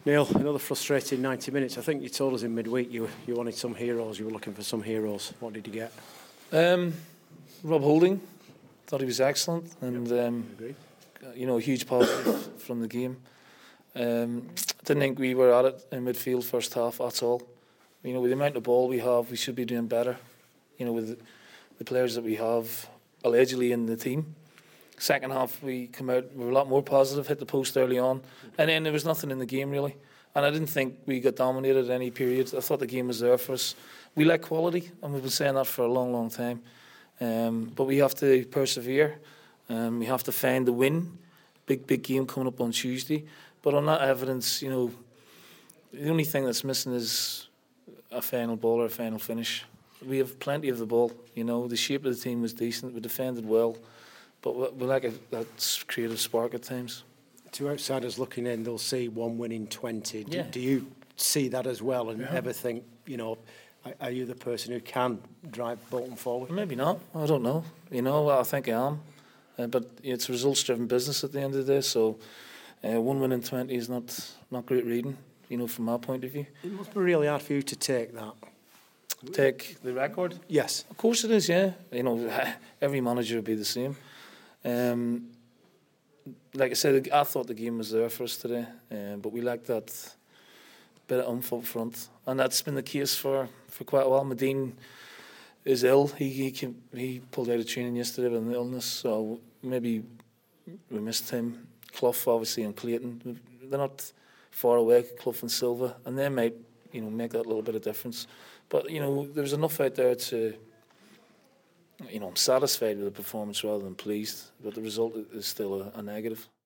Neil, another frustrating 90 minutes. I think you told us in midweek you wanted some heroes, you were looking for some heroes. What did you get? Rob Holding, thought he was excellent, and a huge positive from the game. Didn't think we were at it in midfield first half at all. With the amount of ball we have, we should be doing better. With the players that we have allegedly in the team. Second half, we come out, we were a lot more positive, hit the post early on, and then there was nothing in the game really. And I didn't think we got dominated at any period. I thought the game was there for us. We lack quality, and we've been saying that for a long, long time. But we have to persevere. We have to find the win. Big game coming up on Tuesday. But on that evidence, the only thing that's missing is a final ball or a final finish. We have plenty of the ball. The shape of the team was decent. We defended well. But we lack that creative spark at times. To outsiders looking in, they'll see 1 win in 20. Yeah. Do you see that as well and ever think, are you the person who can drive Bolton forward? Maybe not. I don't know. I think I am. But it's a results-driven business at the end of the day. So 1 win in 20 is not great reading, from my point of view. It must be really hard for you to take that. Take the record? Yes. Of course it is, yeah. Every manager would be the same. Like I said, I thought the game was there for us today, but we lacked that bit of oomph up front, and that's been the case for quite a while. Medine is ill. He pulled out of training yesterday with an illness, so maybe we missed him. Clough, obviously, and Clayton, they're not far away. Clough and Silva, and they might make that little bit of difference. But there's enough out there to. I'm satisfied with the performance rather than pleased, but the result is still a negative.